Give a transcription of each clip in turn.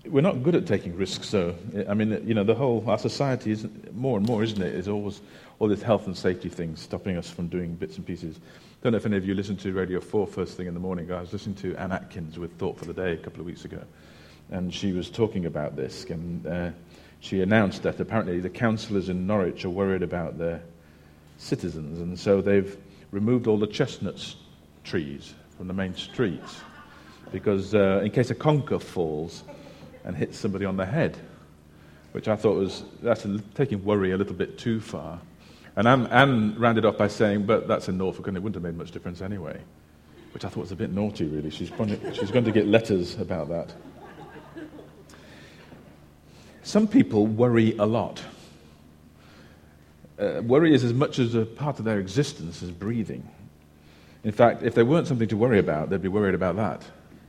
we're not good at taking risks, though. I mean, our society is more and more, isn't it? Is always all this health and safety things stopping us from doing bits and pieces. Don't know if any of you listen to Radio 4 first thing in the morning. I was listening to Ann Atkins with Thought for the Day a couple of weeks ago, and she was talking about this, and she announced that apparently the councillors in Norwich are worried about their citizens, and so they've removed all the chestnut trees from the main streets, because in case a conker falls and hits somebody on the head, which I thought that's taking worry a little bit too far. And Anne rounded off by saying, but that's in Norfolk and it wouldn't have made much difference anyway, which I thought was a bit naughty, really. She's going to get letters about that. Some people worry a lot. Worry is as much as a part of their existence as breathing. In fact, if there weren't something to worry about, they'd be worried about that.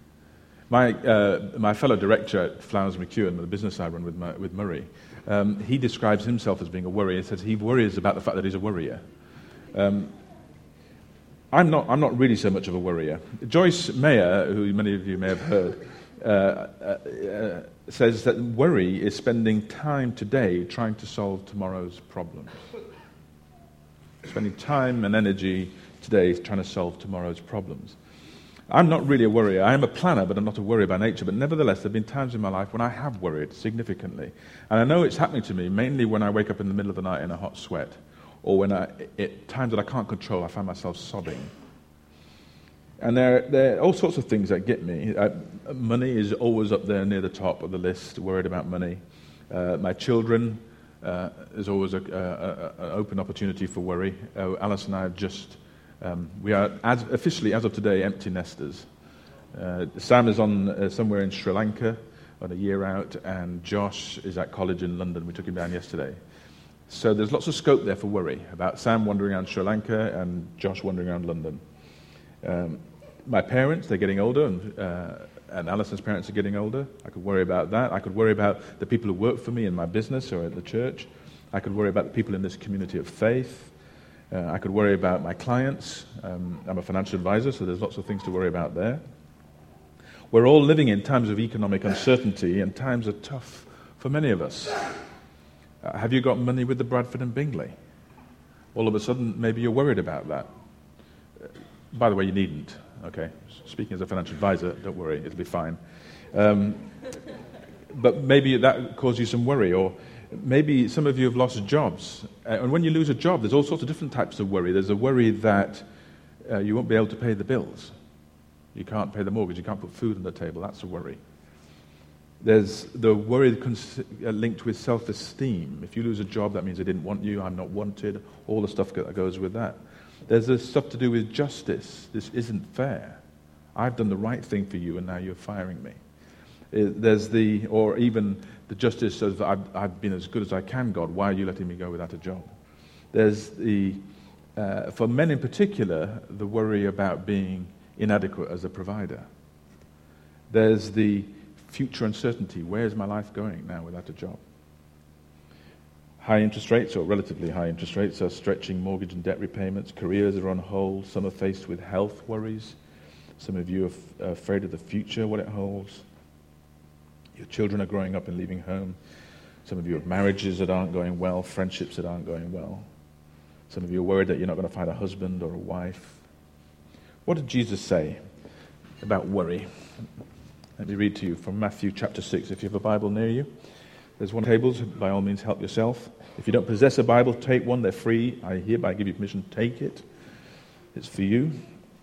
My fellow director at Flowers McEwen, the business I run with Murray, he describes himself as being a worrier. He says he worries about the fact that he's a worrier. I'm not really so much of a worrier. Joyce Meyer, who many of you may have heard, says that worry is spending time today trying to solve tomorrow's problems. Spending time and energy today trying to solve tomorrow's problems. I'm not really a worrier. I am a planner, but I'm not a worrier by nature. But nevertheless, there have been times in my life when I have worried significantly. And I know it's happening to me mainly when I wake up in the middle of the night in a hot sweat, or when at times that I can't control, I find myself sobbing. And there are all sorts of things that get me. Money is always up there near the top of the list, worried about money. My children is always an open opportunity for worry. Alice and I have just... we are officially, as of today, empty nesters. Sam is on somewhere in Sri Lanka on a year out, and Josh is at college in London. We took him down yesterday. So there's lots of scope there for worry about Sam wandering around Sri Lanka and Josh wandering around London. My parents, they're getting older, and Alison's parents are getting older. I could worry about that. I could worry about the people who work for me in my business or at the church. I could worry about the people in this community of faith. I could worry about my clients. I'm a financial advisor, so there's lots of things to worry about there. We're all living in times of economic uncertainty, and times are tough for many of us. Have you got money with the Bradford and Bingley? All of a sudden, maybe you're worried about that. By the way, you needn't. Okay, speaking as a financial advisor, don't worry, it'll be fine. But maybe that caused you some worry, or maybe some of you have lost jobs. And when you lose a job, there's all sorts of different types of worry. There's a worry that you won't be able to pay the bills. You can't pay the mortgage. You can't put food on the table. That's a worry. There's the worry linked with self-esteem. If you lose a job, that means they didn't want you, I'm not wanted, all the stuff that goes with that. There's this stuff to do with justice. This isn't fair. I've done the right thing for you, and now you're firing me. There's or even the justice of I've been as good as I can, God. Why are you letting me go without a job? There's for men in particular, the worry about being inadequate as a provider. There's the future uncertainty. Where's my life going now without a job? High interest rates, or relatively high interest rates, are stretching mortgage and debt repayments. Careers are on hold. Some are faced with health worries. Some of you are afraid of the future, what it holds. Your children are growing up and leaving home. Some of you have marriages that aren't going well, friendships that aren't going well. Some of you are worried that you're not going to find a husband or a wife. What did Jesus say about worry? Let me read to you from Matthew chapter 6. If you have a Bible near you, there's one tables. By all means, help yourself. If you don't possess a Bible, take one. They're free. I hereby give you permission to take it. It's for you.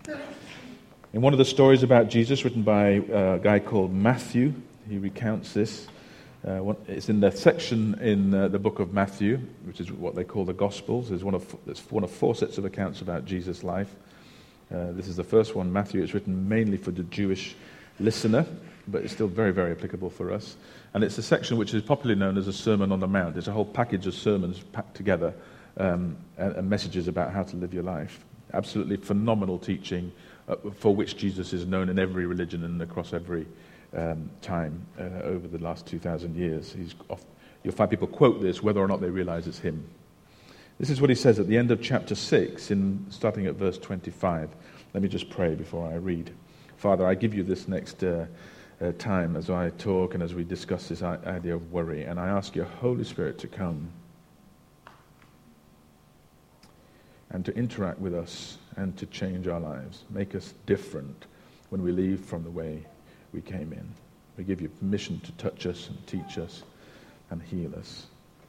In one of the stories about Jesus, written by a guy called Matthew, he recounts this. It's in the section in the book of Matthew, which is what they call the Gospels. There's one of four sets of accounts about Jesus' life. This is the first one, Matthew. It's written mainly for the Jewish listener, but it's still very, very applicable for us. And it's a section which is popularly known as a Sermon on the Mount. It's a whole package of sermons packed together and messages about how to live your life. Absolutely phenomenal teaching for which Jesus is known in every religion and across every time over the last 2,000 years. You'll find people quote this whether or not they realize it's him. This is what he says at the end of chapter 6, starting at verse 25. Let me just pray before I read. Father, I give you this next time as I talk and as we discuss this idea of worry. And I ask your Holy Spirit to come and to interact with us and to change our lives, make us different when we leave from the way we came in. We give you permission to touch us and teach us and heal us.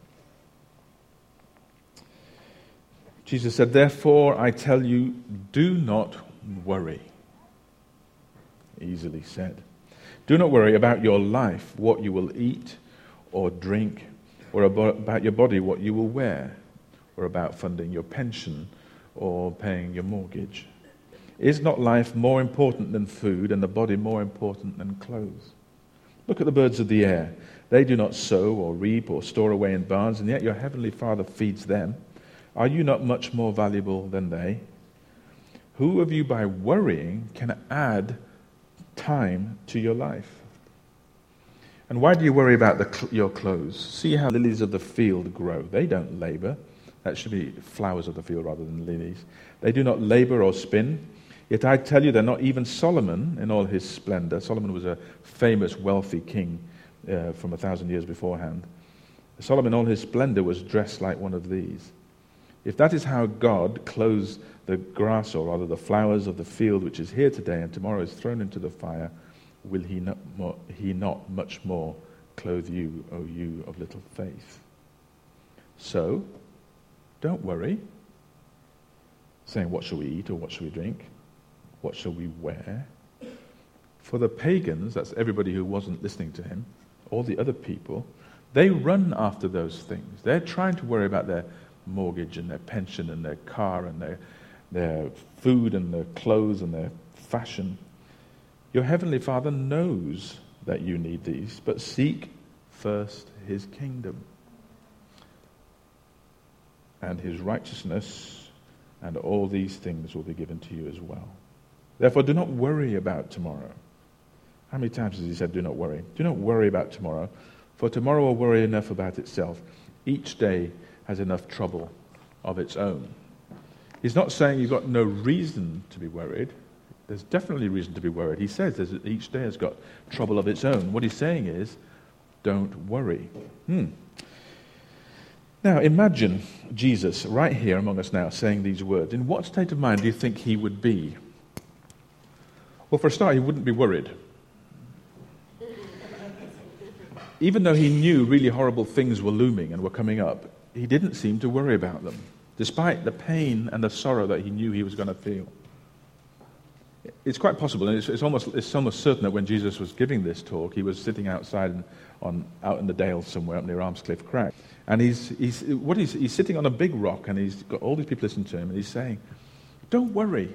Jesus said, "Therefore I tell you, do not worry." Easily said. Do not worry about your life, what you will eat or drink, or about your body, what you will wear, or about funding your pension or paying your mortgage. Is not life more important than food, and the body more important than clothes? Look at the birds of the air. They do not sow or reap or store away in barns, and yet your heavenly Father feeds them. Are you not much more valuable than they? Who of you by worrying can add time to your life? And why do you worry about your clothes? See how lilies of the field grow. They don't labor. That should be flowers of the field rather than lilies. They do not labor or spin. Yet I tell you, they're not even Solomon in all his splendor. Solomon was a famous, wealthy king from 1,000 years beforehand. Solomon in all his splendor was dressed like one of these. If that is how God clothes the grass, or rather the flowers of the field, which is here today and tomorrow is thrown into the fire, will he not much more clothe you, O you of little faith? So, don't worry, saying, what shall we eat or what shall we drink? What shall we wear? For the pagans, that's everybody who wasn't listening to him, all the other people, they run after those things. They're trying to worry about their mortgage and their pension and their car and their food and their clothes and their fashion. Your heavenly Father knows that you need these, but seek first his kingdom and his righteousness, and all these things will be given to you as well. Therefore, do not worry about tomorrow. How many times has he said, do not worry? Do not worry about tomorrow, for tomorrow will worry enough about itself. Each day has enough trouble of its own. He's not saying you've got no reason to be worried. There's definitely reason to be worried. He says each day has got trouble of its own. What he's saying is, don't worry. Now, imagine Jesus right here among us now saying these words. In what state of mind do you think he would be? Well, for a start, he wouldn't be worried. Even though he knew really horrible things were looming and were coming up, he didn't seem to worry about them, despite the pain and the sorrow that he knew he was going to feel. It's quite possible, and it's almost certain that when Jesus was giving this talk, he was sitting outside out in the dale somewhere up near Armscliff Crack, and he's sitting on a big rock, and he's got all these people listening to him, and he's saying, "Don't worry.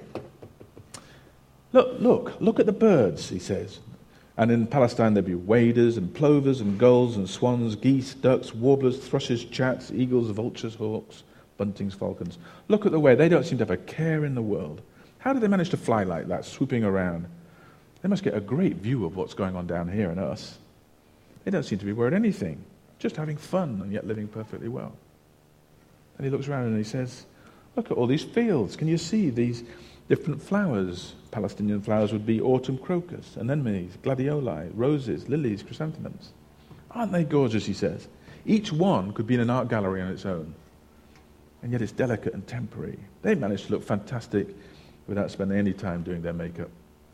Look at the birds," he says. And in Palestine there'd be waders and plovers and gulls and swans, geese, ducks, warblers, thrushes, chats, eagles, vultures, hawks, buntings, falcons. Look at the way they don't seem to have a care in the world. How do they manage to fly like that, swooping around? They must get a great view of what's going on down here in us. They don't seem to be worried anything, just having fun and yet living perfectly well. And he looks around and he says, look at all these fields. Can you see these different flowers? Palestinian flowers would be autumn crocus, anemones, gladioli, roses, lilies, chrysanthemums. Aren't they gorgeous, he says? Each one could be in an art gallery on its own. And yet it's delicate and temporary. They manage to look fantastic without spending any time doing their makeup.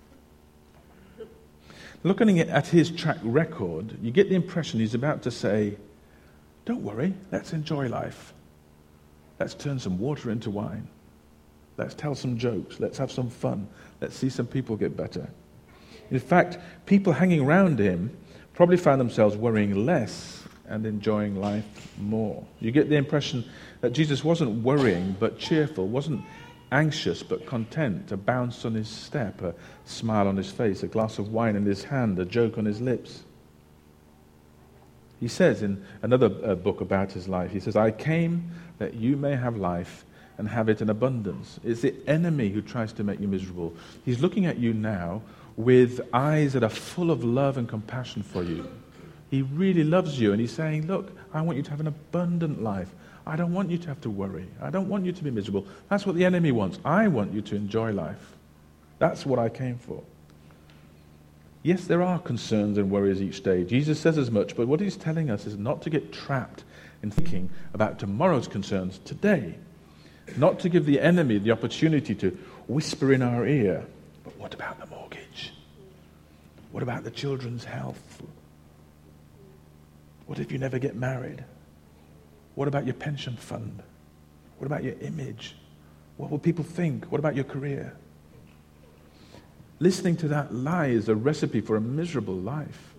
Looking at his track record, you get the impression he's about to say, don't worry, let's enjoy life. Let's turn some water into wine. Let's tell some jokes. Let's have some fun. Let's see some people get better. In fact, people hanging around him probably found themselves worrying less and enjoying life more. You get the impression that Jesus wasn't worrying but cheerful, wasn't anxious but content, a bounce on his step, a smile on his face, a glass of wine in his hand, a joke on his lips. He says in another book about his life, he says, I came that you may have life and have it in abundance. It's the enemy who tries to make you miserable. He's looking at you now with eyes that are full of love and compassion for you. He really loves you, and he's saying, look, I want you to have an abundant life. I don't want you to have to worry. I don't want you to be miserable. That's what the enemy wants. I want you to enjoy life. That's what I came for. Yes, there are concerns and worries each day. Jesus says as much, but what he's telling us is not to get trapped in thinking about tomorrow's concerns today. Not to give the enemy the opportunity to whisper in our ear, but what about the mortgage? What about the children's health? What if you never get married? What about your pension fund? What about your image? What will people think? What about your career? Listening to that lie is a recipe for a miserable life.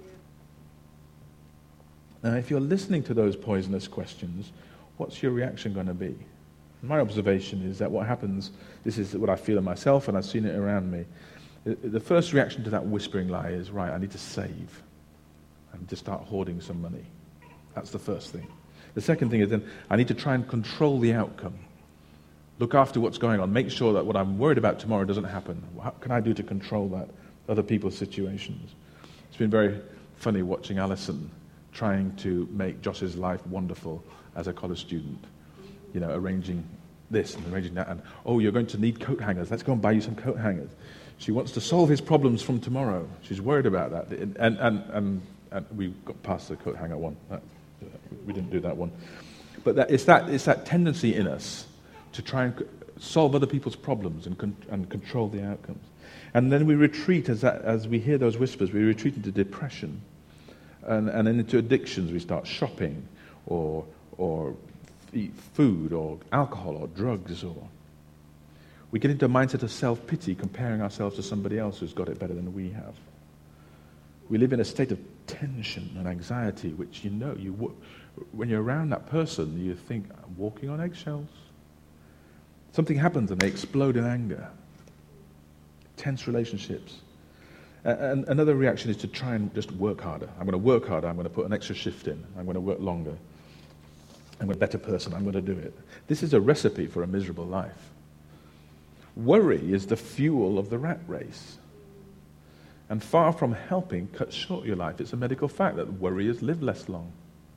Now, if you're listening to those poisonous questions, what's your reaction going to be? My observation is that what happens, this is what I feel in myself and I've seen it around me, the first reaction to that whispering lie is, right, I need to save. I need to start hoarding some money. That's the first thing. The second thing is then I need to try and control the outcome. Look after what's going on. Make sure that what I'm worried about tomorrow doesn't happen. What can I do to control that? Other people's situations. It's been very funny watching Alison trying to make Josh's life wonderful as a college student. You know, arranging this and arranging that. And, oh, you're going to need coat hangers. Let's go and buy you some coat hangers. She wants to solve his problems from tomorrow. She's worried about that. And we got past the coat hanger one. We didn't do that one. But it's that tendency in us to try and solve other people's problems and control the outcomes. And then we retreat, as we hear those whispers, we retreat into depression and then into addictions. We start shopping or eat food or alcohol or drugs, or we get into a mindset of self-pity, comparing ourselves to somebody else who's got it better than we have. We live in a state of tension and anxiety, which when you're around that person, you think, I'm walking on eggshells. Something happens and they explode in anger. Tense relationships. And another reaction is to try and just work harder. I'm going to work harder. I'm going to put an extra shift in. I'm going to work longer. I'm a better person. I'm going to do it. This is a recipe for a miserable life. Worry is the fuel of the rat race. And far from helping cut short your life, it's a medical fact that worriers live less long.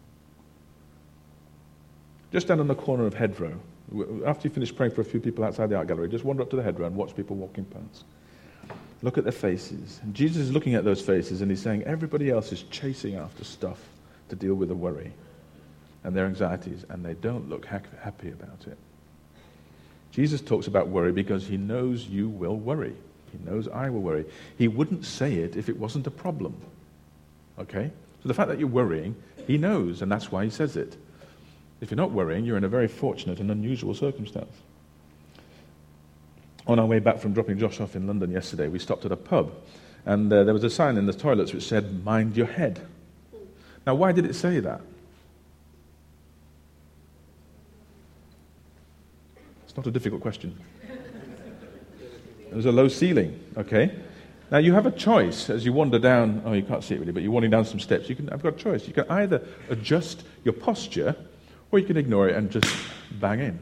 Just down on the corner of Hedrow, after you finish praying for a few people outside the art gallery, just wander up to the Hedrow and watch people walking past. Look at their faces. And Jesus is looking at those faces and he's saying, everybody else is chasing after stuff to deal with the worry and their anxieties, and they don't look happy about it. Jesus talks about worry because he knows you will worry. He knows I will worry. He wouldn't say it if it wasn't a problem. Okay? So the fact that you're worrying, he knows, and that's why he says it. If you're not worrying, you're in a very fortunate and unusual circumstance. On our way back from dropping Josh off in London yesterday, we stopped at a pub, and there was a sign in the toilets which said, "Mind your head." Now, why did it say that? It's not a difficult question. There was a low ceiling, okay? Now, you have a choice as you wander down, you can't see it really, but you're wandering down some steps. I've got a choice. You can either adjust your posture, or you can ignore it and just bang in.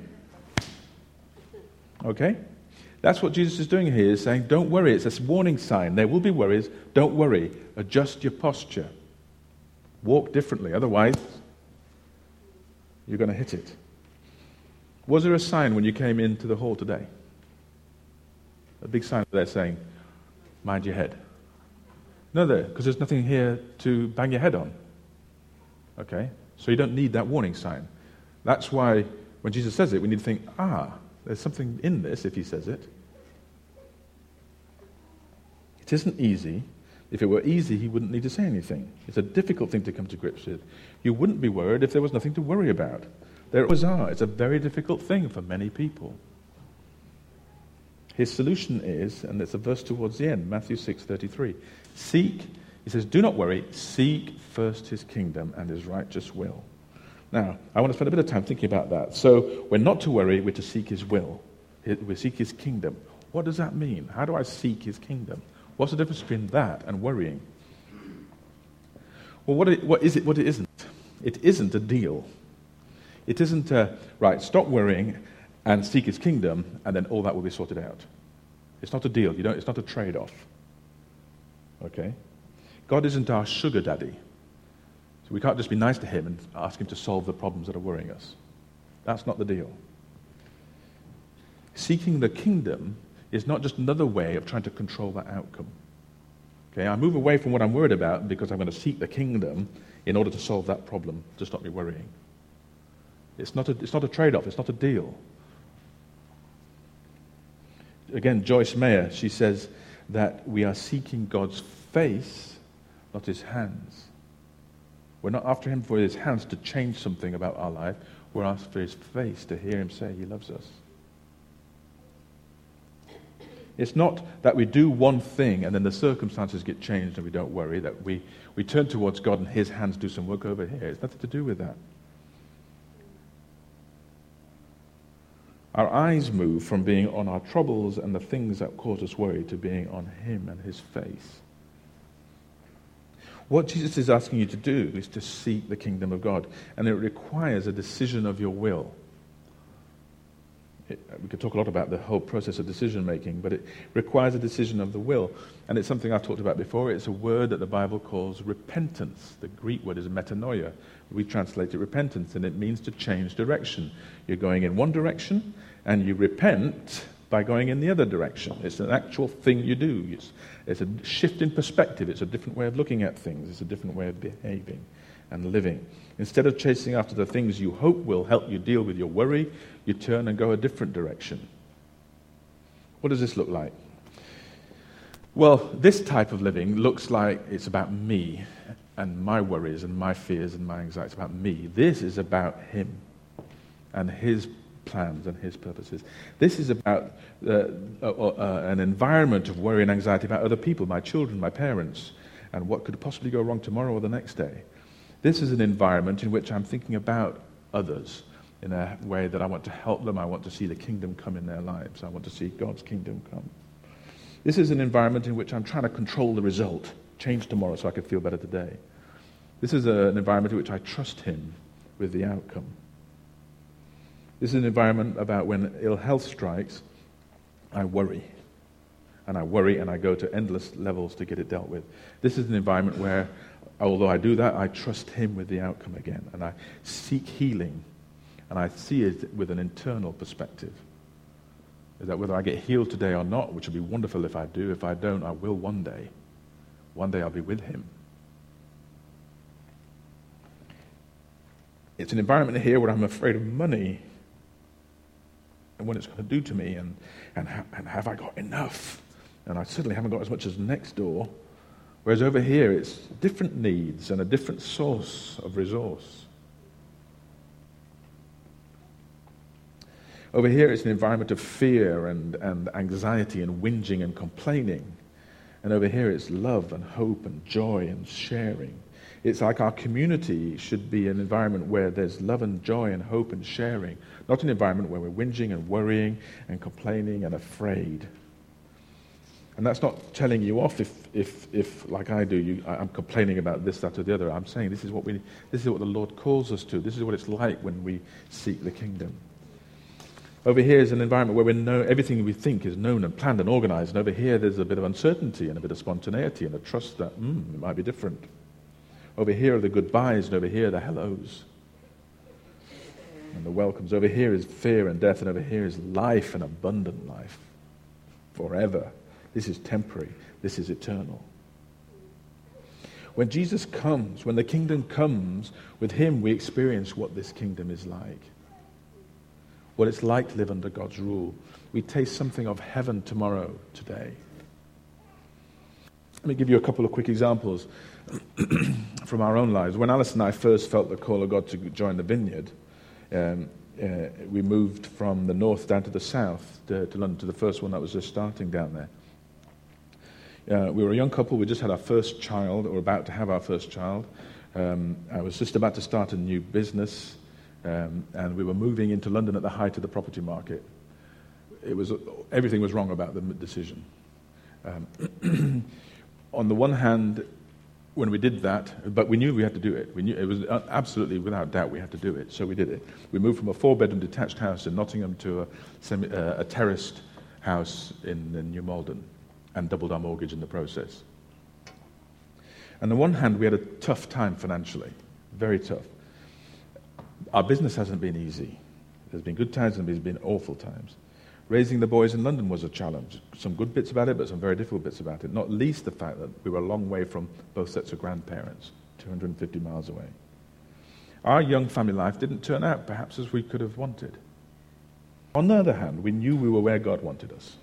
Okay? That's what Jesus is doing here, is saying, don't worry. It's a warning sign. There will be worries. Don't worry. Adjust your posture. Walk differently. Otherwise, you're going to hit it. Was there a sign when you came into the hall today? A big sign there saying, mind your head. No, because there's nothing here to bang your head on. Okay? So you don't need that warning sign. That's why when Jesus says it, we need to think, there's something in this if he says it. It isn't easy. If it were easy, he wouldn't need to say anything. It's a difficult thing to come to grips with. You wouldn't be worried if there was nothing to worry about. There always are. It's a very difficult thing for many people. His solution is, and it's a verse towards the end, Matthew 6:33. Seek, he says, do not worry, seek first his kingdom and his righteous will. Now, I want to spend a bit of time thinking about that. So, we're not to worry, we're to seek his will. We seek his kingdom. What does that mean? How do I seek his kingdom? What's the difference between that and worrying? Well, what is it, what it isn't? It isn't a deal. It isn't right, stop worrying and seek his kingdom, and then all that will be sorted out. It's not a deal. It's not a trade-off. Okay? God isn't our sugar daddy. So we can't just be nice to him and ask him to solve the problems that are worrying us. That's not the deal. Seeking the kingdom is not just another way of trying to control that outcome. Okay, I move away from what I'm worried about because I'm going to seek the kingdom in order to solve that problem, to stop me worrying. It's not a trade-off. It's not a deal. Again, Joyce Meyer, she says that we are seeking God's face, not his hands. We're not after him for his hands to change something about our life. We're after his face to hear him say he loves us. It's not that we do one thing and then the circumstances get changed and we don't worry, that we turn towards God and his hands do some work over here. It's nothing to do with that. Our eyes move from being on our troubles and the things that cause us worry to being on him and his face. What Jesus is asking you to do is to seek the kingdom of God, and it requires a decision of your will. We could talk a lot about the whole process of decision-making, but it requires a decision of the will. And it's something I've talked about before. It's a word that the Bible calls repentance. The Greek word is metanoia. We translate it repentance, and it means to change direction. You're going in one direction, and you repent by going in the other direction. It's an actual thing you do. It's a shift in perspective. It's a different way of looking at things. It's a different way of behaving and living. Instead of chasing after the things you hope will help you deal with your worry, you turn and go a different direction. What does this look like? Well, this type of living looks like it's about me and my worries and my fears and my anxieties. It's about me. This is about him and his plans and his purposes. This is about an environment of worry and anxiety about other people, my children, my parents, and what could possibly go wrong tomorrow or the next day. This is an environment in which I'm thinking about others in a way that I want to help them. I want to see the kingdom come in their lives. I want to see God's kingdom come. This is an environment in which I'm trying to control the result, change tomorrow so I can feel better today. This is an environment in which I trust him with the outcome. This is an environment about when ill health strikes, I worry. And I worry and I go to endless levels to get it dealt with. This is an environment where, although I do that, I trust him with the outcome again. And I seek healing. And I see it with an internal perspective. Is that whether I get healed today or not, which would be wonderful if I do. If I don't, I will one day. One day I'll be with him. It's an environment here where I'm afraid of money and what it's going to do to me, and have I got enough? And I certainly haven't got as much as next door. Whereas over here, it's different needs and a different source of resource. Over here, it's an environment of fear and anxiety and whinging and complaining. And over here, it's love and hope and joy and sharing. It's like our community should be an environment where there's love and joy and hope and sharing, not an environment where we're whinging and worrying and complaining and afraid. And that's not telling you off if like I do, I'm complaining about this, that, or the other. I'm saying this is what the Lord calls us to. This is what it's like when we seek the kingdom. Over here is an environment where we know everything we think is known and planned and organized. And over here, there's a bit of uncertainty and a bit of spontaneity and a trust that it might be different. Over here are the goodbyes, and over here are the hellos and the welcomes. Over here is fear and death, and over here is life and abundant life forever. This is temporary. This is eternal. When Jesus comes, when the kingdom comes, with him we experience what this kingdom is like. What it's like to live under God's rule. We taste something of heaven tomorrow, today. Let me give you a couple of quick examples from our own lives. When Alice and I first felt the call of God to join the Vineyard, we moved from the north down to the south, to London, to the first one that was just starting down there. We were a young couple. We just had our first child, or about to have our first child. I was just about to start a new business, and we were moving into London at the height of the property market. Everything was wrong about the decision. On the one hand, when we did that, but we knew we had to do it. We knew it was absolutely without doubt we had to do it, so we did it. We moved from a 4-bedroom detached house in Nottingham to a terraced house in New Malden, and doubled our mortgage in the process. On the one hand, we had a tough time financially, very tough. Our business hasn't been easy. There's been good times and there's been awful times. Raising the boys in London was a challenge. Some good bits about it, but some very difficult bits about it. Not least the fact that we were a long way from both sets of grandparents, 250 miles away. Our young family life didn't turn out perhaps as we could have wanted. On the other hand, we knew we were where God wanted us.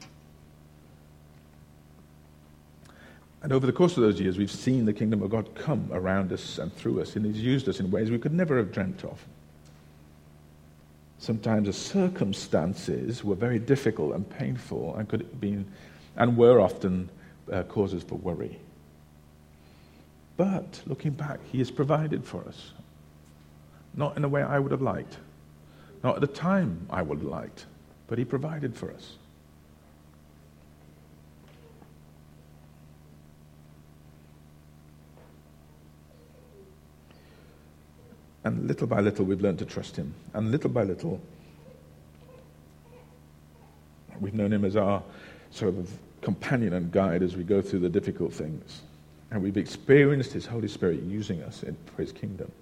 And over the course of those years, we've seen the kingdom of God come around us and through us, and He's used us in ways we could never have dreamt of. Sometimes the circumstances were very difficult and painful and could have been, and were often causes for worry. But looking back, He has provided for us. Not in a way I would have liked. Not at the time I would have liked. But He provided for us. And little by little, we've learned to trust Him. And little by little, we've known Him as our sort of companion and guide as we go through the difficult things. And we've experienced His Holy Spirit using us for His kingdom.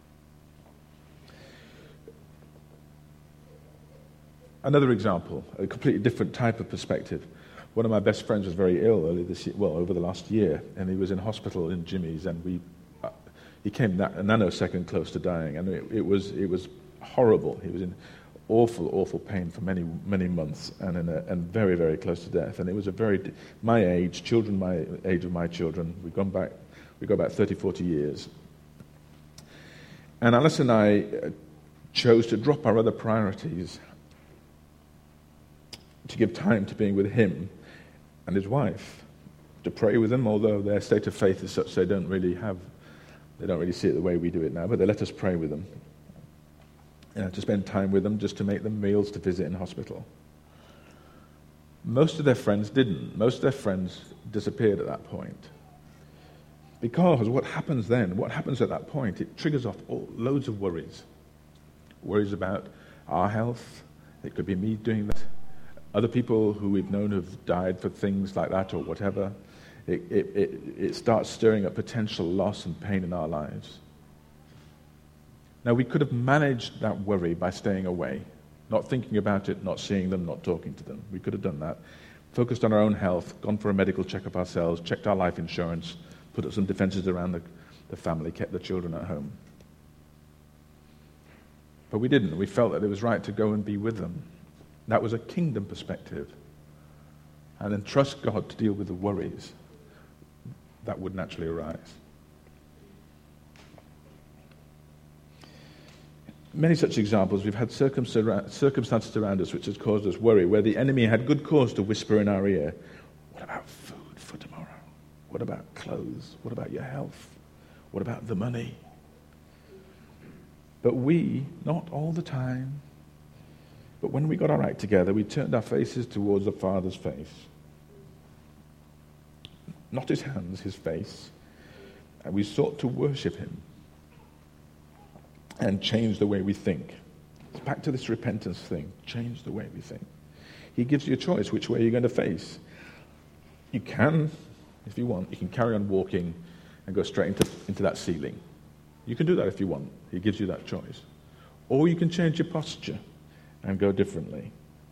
Another example, a completely different type of perspective. One of my best friends was very ill early this year, over the last year, and he was in hospital in Jimmy's, and he came a nanosecond close to dying, and it was horrible. He was in awful pain for many months, and very, very close to death. And it was my age of my children. We go back 30, 40 years. And Alice and I chose to drop our other priorities to give time to being with him and his wife, to pray with them, although their state of faith is such they don't really see it the way we do it now, but they let us pray with them. To spend time with them, just to make them meals to visit in hospital. Most of their friends didn't. Most of their friends disappeared at that point. Because what happens at that point, it triggers off loads of worries. Worries about our health. It could be me doing that. Other people who we've known have died for things like that or whatever. It starts stirring up potential loss and pain in our lives. Now, we could have managed that worry by staying away, not thinking about it, not seeing them, not talking to them. We could have done that. Focused on our own health, gone for a medical checkup ourselves, checked our life insurance, put up some defenses around the family, kept the children at home. But we didn't. We felt that it was right to go and be with them. That was a kingdom perspective. And then trust God to deal with the worries that would naturally arise. Many such examples. We've had circumstances around us which has caused us worry, where the enemy had good cause to whisper in our ear, what about food for tomorrow? What about clothes? What about your health? What about the money? But we, not all the time, but when we got our act together, we turned our faces towards the Father's face. Not his hands, his face. And we sought to worship him and change the way we think. It's back to this repentance thing. Change the way we think. He gives you a choice which way you're going to face. You can, if you want, you can carry on walking and go straight into that ceiling. You can do that if you want. He gives you that choice. Or you can change your posture and go differently.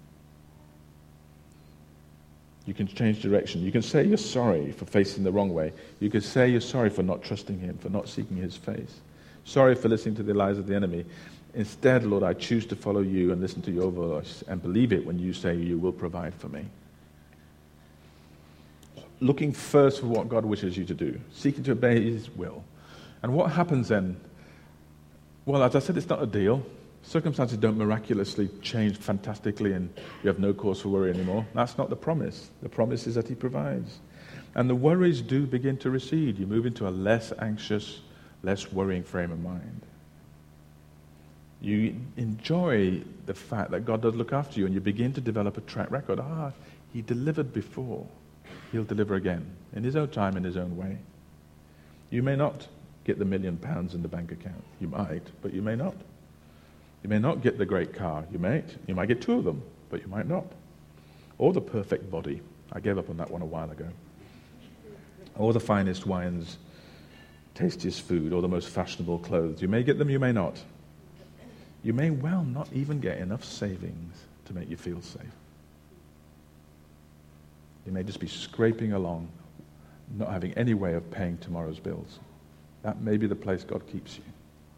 You can change direction. You can say you're sorry for facing the wrong way. You can say you're sorry for not trusting him, for not seeking his face. Sorry for listening to the lies of the enemy. Instead, Lord, I choose to follow you and listen to your voice and believe it when you say you will provide for me. Looking first for what God wishes you to do, seeking to obey his will. And what happens then? Well, as I said, it's not a deal. Circumstances don't miraculously change fantastically and you have no cause for worry anymore. That's not the promise. The promise is that he provides. And the worries do begin to recede. You move into a less anxious, less worrying frame of mind. You enjoy the fact that God does look after you and you begin to develop a track record. He delivered before. He'll deliver again in his own time, in his own way. You may not get the £1 million in the bank account. You might, but you may not. You may not get the great car. You might get 2 of them, but you might not. Or the perfect body. I gave up on that one a while ago. Or the finest wines, tastiest food, or the most fashionable clothes. You may get them, you may not. You may well not even get enough savings to make you feel safe. You may just be scraping along, not having any way of paying tomorrow's bills. That may be the place God keeps you.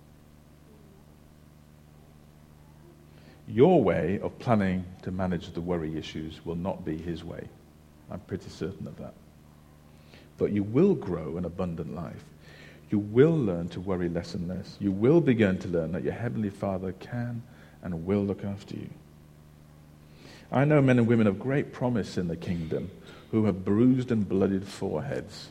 Your way of planning to manage the worry issues will not be his way. I'm pretty certain of that. But you will grow an abundant life. You will learn to worry less and less. You will begin to learn that your Heavenly Father can and will look after you. I know men and women of great promise in the kingdom who have bruised and bloodied foreheads,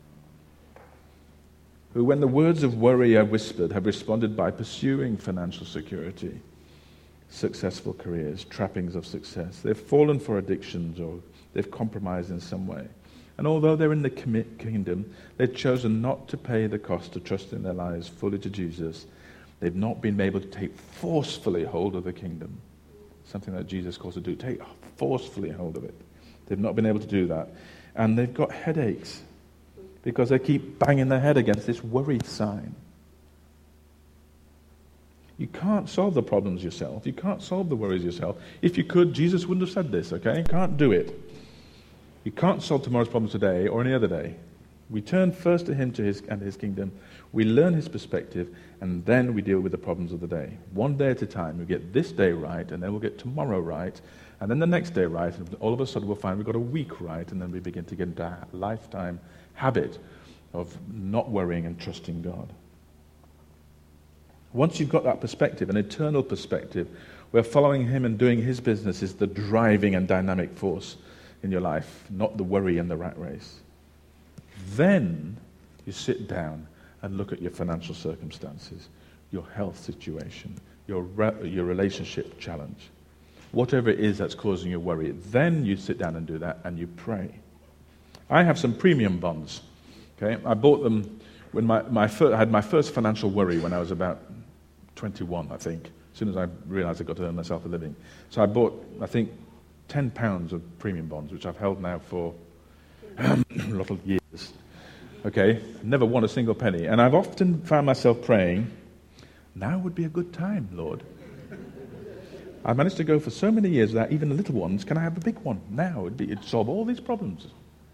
who, when the words of worry are whispered, have responded by pursuing financial security, successful careers, trappings of success. They've fallen for addictions or they've compromised in some way. And although they're in the kingdom, they've chosen not to pay the cost of trusting their lives fully to Jesus. They've not been able to take forcefully hold of the kingdom. Something that Jesus calls to do. Take forcefully hold of it. They've not been able to do that. And they've got headaches because they keep banging their head against this worry sign. You can't solve the problems yourself. You can't solve the worries yourself. If you could, Jesus wouldn't have said this, okay? You can't do it. You can't solve tomorrow's problems today or any other day. We turn first to him and his kingdom. We learn his perspective, and then we deal with the problems of the day. One day at a time. We get this day right, and then we'll get tomorrow right, and then the next day right, and all of a sudden we'll find we've got a week right, and then we begin to get into a lifetime habit of not worrying and trusting God. Once you've got that perspective, an eternal perspective, where following him and doing his business is the driving and dynamic force in your life, not the worry and the rat race. Then you sit down and look at your financial circumstances, your health situation, your relationship challenge, whatever it is that's causing you worry. Then you sit down and do that and you pray. I have some premium bonds. Okay, I bought them when I had my first financial worry when I was about 21, I think, as soon as I realized I got to earn myself a living. So I bought, I think, 10 pounds of premium bonds, which I've held now for a lot of years. Okay, never won a single penny. And I've often found myself praying, now would be a good time, Lord. I managed to go for so many years without even the little ones. Can I have a big one? Now it'd solve all these problems.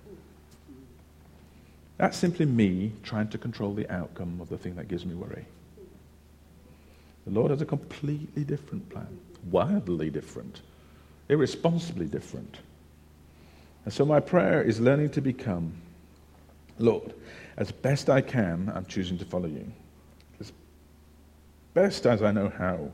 That's simply me trying to control the outcome of the thing that gives me worry. The Lord has a completely different plan, wildly different, irresponsibly different. And so my prayer is learning to become, Lord, as best I can, I'm choosing to follow you. As best as I know how.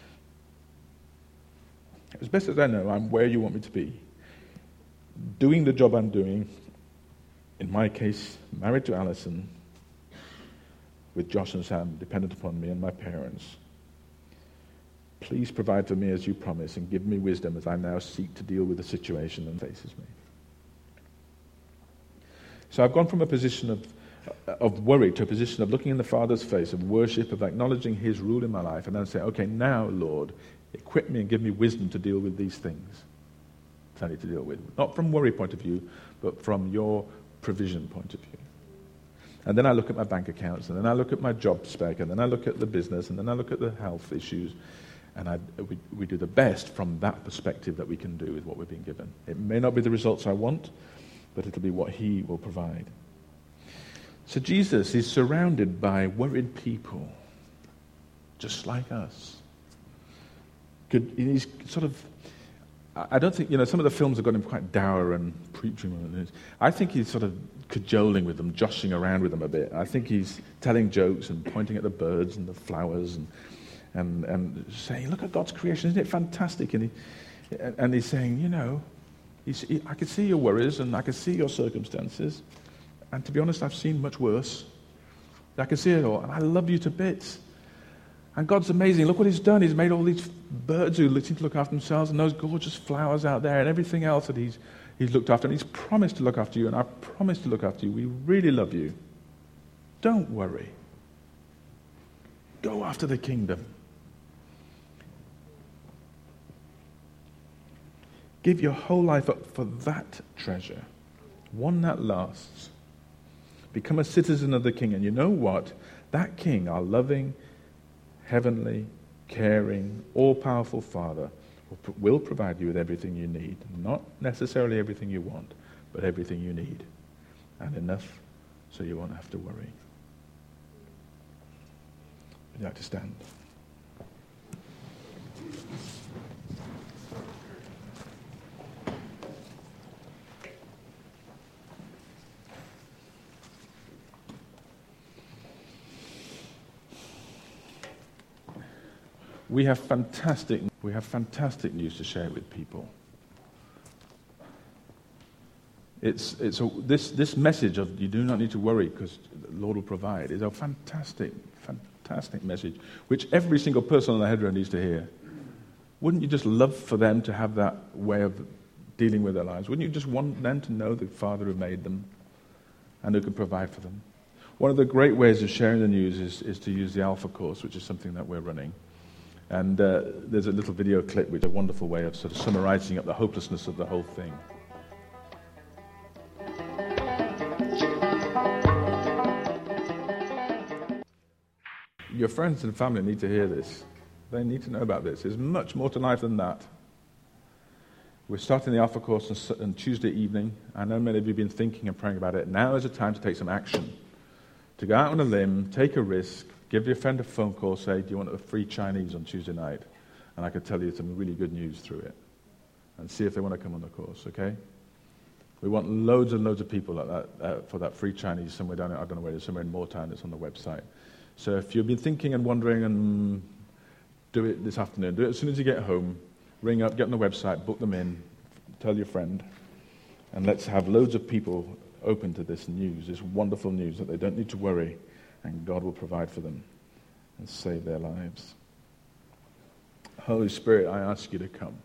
As best as I know, I'm where you want me to be. Doing the job I'm doing, in my case, married to Alison, with Josh and Sam dependent upon me and my parents. Please provide for me as you promise and give me wisdom as I now seek to deal with the situation that faces me. So I've gone from a position of worry to a position of looking in the Father's face, of worship, of acknowledging his rule in my life, and then say, okay, now, Lord, equip me and give me wisdom to deal with these things that I need to deal with. Not from worry point of view, but from your provision point of view. And then I look at my bank accounts, and then I look at my job spec, and then I look at the business, and then I look at the health issues, and we do the best from that perspective that we can do with what we're being given. It may not be the results I want, but it'll be what he will provide. So Jesus is surrounded by worried people, just like us. He's sort of, I don't think, some of the films have got him quite dour and preaching. I think he's sort of cajoling with them, joshing around with them a bit. I think he's telling jokes and pointing at the birds and the flowers and saying, look at God's creation, isn't it fantastic? And he's saying, I can see your worries and I can see your circumstances. And to be honest, I've seen much worse. I can see it all. And I love you to bits. And God's amazing. Look what he's done. He's made all these birds who seem to look after themselves and those gorgeous flowers out there and everything else that he's looked after. And he's promised to look after you, and I promise to look after you. We really love you. Don't worry. Go after the kingdom. Give your whole life up for that treasure, one that lasts. Become a citizen of the King. And you know what? That King, our loving, heavenly, caring, all-powerful Father, will provide you with everything you need. Not necessarily everything you want, but everything you need, and enough so you won't have to worry. Would you like to stand? We have fantastic news to share with people. This message of you do not need to worry because the Lord will provide is a fantastic message which every single person on the Hedron needs to hear. Wouldn't you just love for them to have that way of dealing with their lives? Wouldn't you just want them to know the Father who made them and who can provide for them? One of the great ways of sharing the news is to use the Alpha course, which is something that we're running. And there's a little video clip which is a wonderful way of sort of summarizing up the hopelessness of the whole thing. Your friends and family need to hear this. They need to know about this. There's much more to life than that. We're starting the Alpha course on Tuesday evening. I know many of you have been thinking and praying about it. Now is the time to take some action. To go out on a limb, take a risk, give your friend a phone call, say, do you want a free Chinese on Tuesday night? And I could tell you some really good news through it. And see if they want to come on the course, okay? We want loads and loads of people for that free Chinese somewhere down, I don't know where it is, somewhere in Moortown. It's on the website. So if you've been thinking and wondering, and do it this afternoon. Do it as soon as you get home. Ring up, get on the website, book them in, tell your friend. And let's have loads of people open to this news, this wonderful news that they don't need to worry, and God will provide for them and save their lives. Holy Spirit, I ask you to come.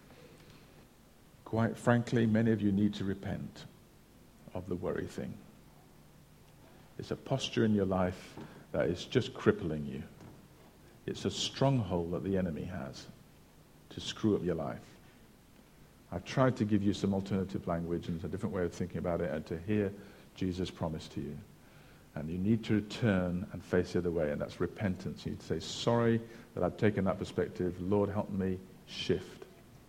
Quite frankly, many of you need to repent of the worry thing. It's a posture in your life that is just crippling you. It's a stronghold that the enemy has to screw up your life. I've tried to give you some alternative language and a different way of thinking about it and to hear Jesus' promise to you. And you need to turn and face the other way, and that's repentance. You need to say, sorry that I've taken that perspective. Lord, help me shift.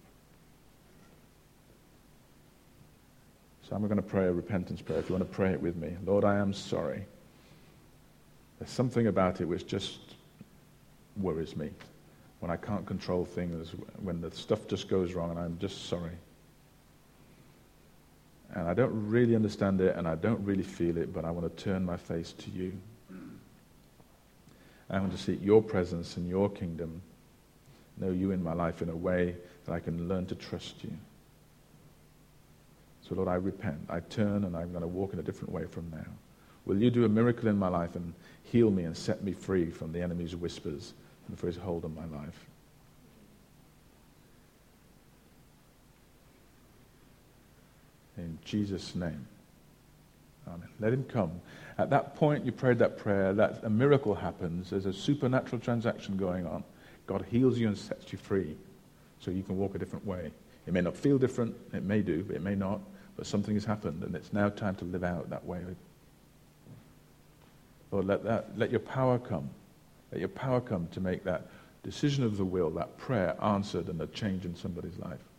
So I'm going to pray a repentance prayer if you want to pray it with me. Lord, I am sorry. There's something about it which just worries me. When I can't control things, when the stuff just goes wrong, and I'm just sorry. And I don't really understand it, and I don't really feel it, but I want to turn my face to you. I want to seek your presence and your kingdom, know you in my life in a way that I can learn to trust you. So Lord, I repent. I turn, and I'm going to walk in a different way from now. Will you do a miracle in my life and heal me and set me free from the enemy's whispers and for his hold on my life? In Jesus' name. Amen. Let him come. At that point you prayed that prayer, that a miracle happens. There's a supernatural transaction going on. God heals you and sets you free so you can walk a different way. It may not feel different. It may do, but it may not. But something has happened, and it's now time to live out that way. Lord, let your power come. Let your power come to make that decision of the will, that prayer answered, and a change in somebody's life.